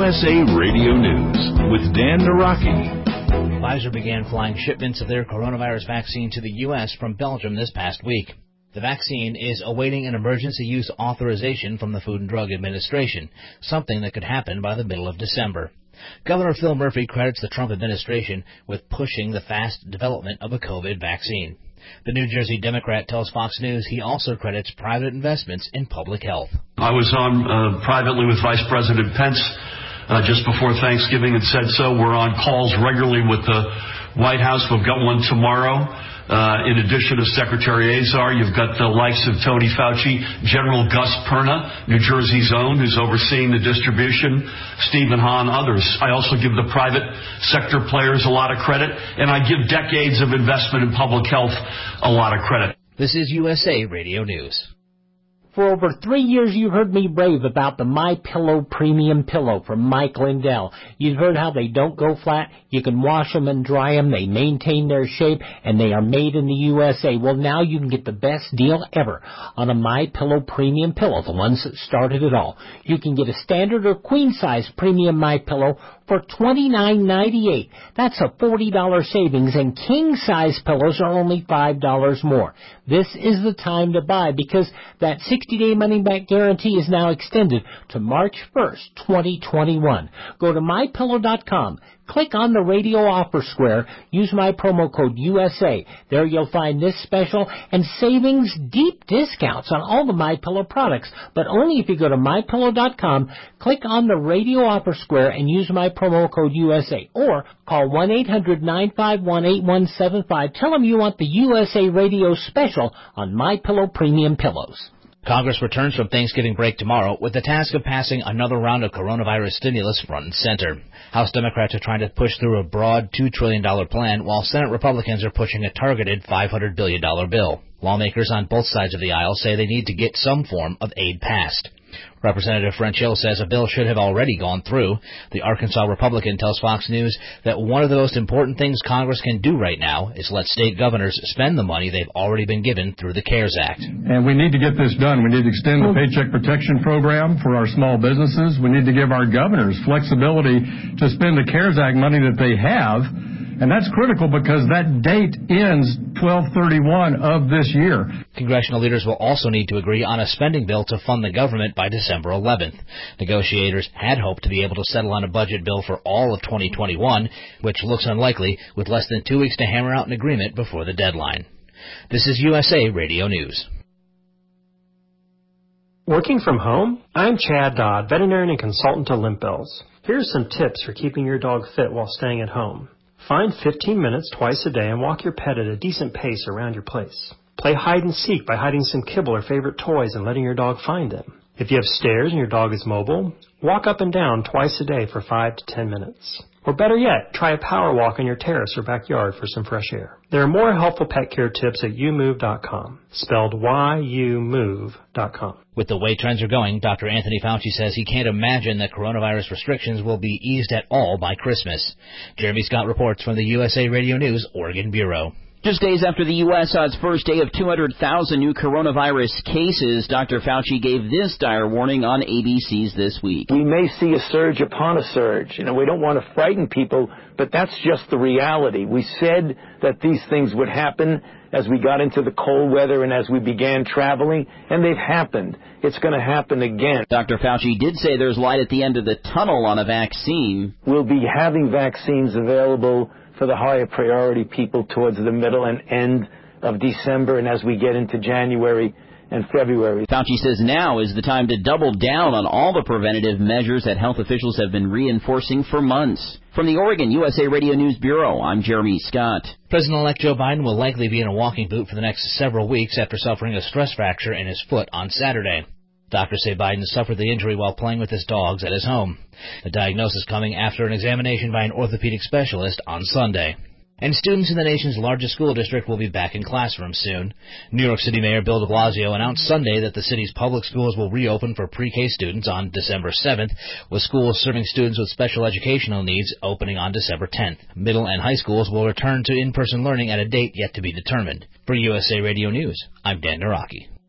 USA Radio News with Dan Naraki. Pfizer began flying shipments of their coronavirus vaccine to the U.S. from Belgium this past week. The vaccine is awaiting an emergency use authorization from the Food and Drug Administration, something that could happen by the middle of December. Governor Phil Murphy credits the Trump administration with pushing the fast development of a COVID vaccine. The New Jersey Democrat tells Fox News he also credits private investments in public health. I was on privately with Vice President Pence just before Thanksgiving and said so. We're on calls regularly with the White House. We've got one tomorrow. In addition to Secretary Azar, you've got the likes of Tony Fauci, General Gus Perna, New Jersey's own, who's overseeing the distribution, Stephen Hahn, others. I also give the private sector players a lot of credit, and I give decades of investment in public health a lot of credit. This is USA Radio News. For over 3 years, you heard me rave about the MyPillow Premium Pillow from Mike Lindell. You've heard how they don't go flat. You can wash them and dry them. They maintain their shape, and they are made in the USA. Well, now you can get the best deal ever on a MyPillow Premium Pillow, the ones that started it all. You can get a standard or queen-size premium MyPillow for $29.98. That's a $40 savings, and king-size pillows are only $5 more. This is the time to buy because that 60-day money-back guarantee is now extended to March 1st, 2021. Go to MyPillow.com. Click on the radio offer square. Use my promo code USA. There you'll find this special and savings, deep discounts on all the MyPillow products, but only if you go to MyPillow.com, click on the radio offer square and use my promo code USA. Or call 1-800-951-8175. Tell them you want the USA Radio special on MyPillow Premium Pillows. Congress returns from Thanksgiving break tomorrow with the task of passing another round of coronavirus stimulus front and center. House Democrats are trying to push through a broad $2 trillion plan, while Senate Republicans are pushing a targeted $500 billion bill. Lawmakers on both sides of the aisle say they need to get some form of aid passed. Representative French Hill says a bill should have already gone through. The Arkansas Republican tells Fox News that one of the most important things Congress can do right now is let state governors spend the money they've already been given through the CARES Act. And we need to get this done. We need to extend the Paycheck Protection Program for our small businesses. We need to give our governors flexibility to spend the CARES Act money that they have. And that's critical because that date ends 12/31 of this year. Congressional leaders will also need to agree on a spending bill to fund the government by December 11th. Negotiators had hoped to be able to settle on a budget bill for all of 2021, which looks unlikely, with less than 2 weeks to hammer out an agreement before the deadline. This is USA Radio News. Working from home? I'm Chad Dodd, veterinarian and consultant to Limp Bills. Here's some tips for keeping your dog fit while staying at home. Find 15 minutes twice a day and walk your pet at a decent pace around your place. Play hide and seek by hiding some kibble or favorite toys and letting your dog find them. If you have stairs and your dog is mobile, walk up and down twice a day for 5 to 10 minutes. Or better yet, try a power walk on your terrace or backyard for some fresh air. There are more helpful pet care tips at youmove.com, spelled YOUMOVE.com. With the way trends are going, Dr. Anthony Fauci says he can't imagine that coronavirus restrictions will be eased at all by Christmas. Jeremy Scott reports from the USA Radio News Oregon Bureau. Just days after the U.S. saw its first day of 200,000 new coronavirus cases, Dr. Fauci gave this dire warning on ABC's This Week. We may see a surge upon a surge. We don't want to frighten people, but that's just the reality. We said that these things would happen as we got into the cold weather and as we began traveling, and they've happened. It's going to happen again. Dr. Fauci did say there's light at the end of the tunnel on a vaccine. We'll be having vaccines available for the higher priority people towards the middle and end of December and as we get into January and February. Fauci says now is the time to double down on all the preventative measures that health officials have been reinforcing for months. From the Oregon USA Radio News Bureau, I'm Jeremy Scott. President-elect Joe Biden will likely be in a walking boot for the next several weeks after suffering a stress fracture in his foot on Saturday. Doctors say Biden suffered the injury while playing with his dogs at his home. The diagnosis coming after an examination by an orthopedic specialist on Sunday. And students in the nation's largest school district will be back in classrooms soon. New York City Mayor Bill de Blasio announced Sunday that the city's public schools will reopen for pre-K students on December 7th, with schools serving students with special educational needs opening on December 10th. Middle and high schools will return to in-person learning at a date yet to be determined. For USA Radio News, I'm Dan Naraki.